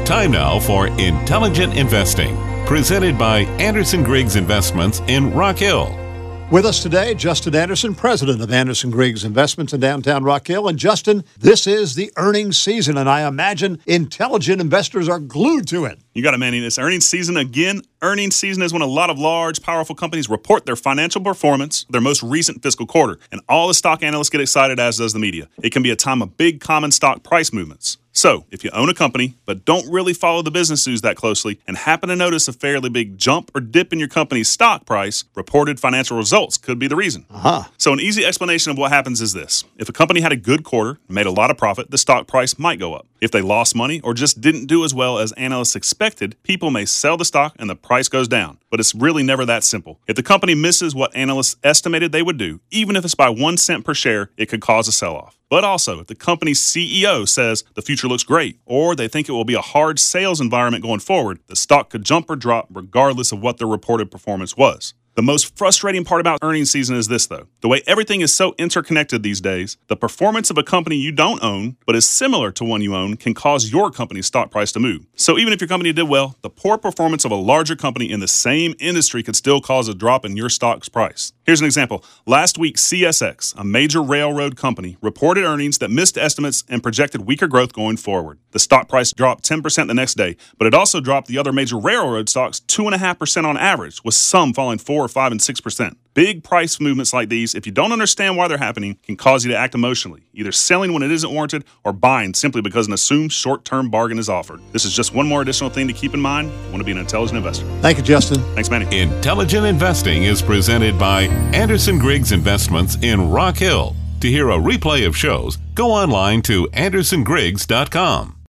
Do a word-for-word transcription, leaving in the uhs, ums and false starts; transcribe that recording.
Time now for Intelligent Investing, presented by Anderson Griggs Investments in Rock Hill. With us today, Justin Anderson, president of Anderson Griggs Investments in downtown Rock Hill. And Justin, this is the earnings season, and I imagine intelligent investors are glued to it. You got it, Manny. It's earnings season again. Earnings season is when a lot of large, powerful companies report their financial performance, their most recent fiscal quarter, and all the stock analysts get excited, as does the media. It can be a time of big common stock price movements. So, if you own a company but don't really follow the business news that closely and happen to notice a fairly big jump or dip in your company's stock price, reported financial results could be the reason. Uh-huh. So, an easy explanation of what happens is this. If a company had a good quarter and made a lot of profit, the stock price might go up. If they lost money or just didn't do as well as analysts expected, people may sell the stock and the price goes down. But it's really never that simple. If the company misses what analysts estimated they would do, even if it's by one cent per share, it could cause a sell-off. But also, if the company's C E O says the future looks great, or they think it will be a hard sales environment going forward, the stock could jump or drop regardless of what their reported performance was. The most frustrating part about earnings season is this, though. The way everything is so interconnected these days, the performance of a company you don't own, but is similar to one you own, can cause your company's stock price to move. So even if your company did well, the poor performance of a larger company in the same industry could still cause a drop in your stock's price. Here's an example. Last week, C S X, a major railroad company, reported earnings that missed estimates and projected weaker growth going forward. The stock price dropped ten percent the next day, but it also dropped the other major railroad stocks two point five percent on average, with some falling four, five, and six percent. Big price movements like these, if you don't understand why they're happening, can cause you to act emotionally, either selling when it isn't warranted or buying simply because an assumed short-term bargain is offered. This is just one more additional thing to keep in mind if you want to be an intelligent investor. Thank you, Justin. Thanks, Manny. Intelligent Investing is presented by Anderson Griggs Investments in Rock Hill. To hear a replay of shows, go online to anderson griggs dot com.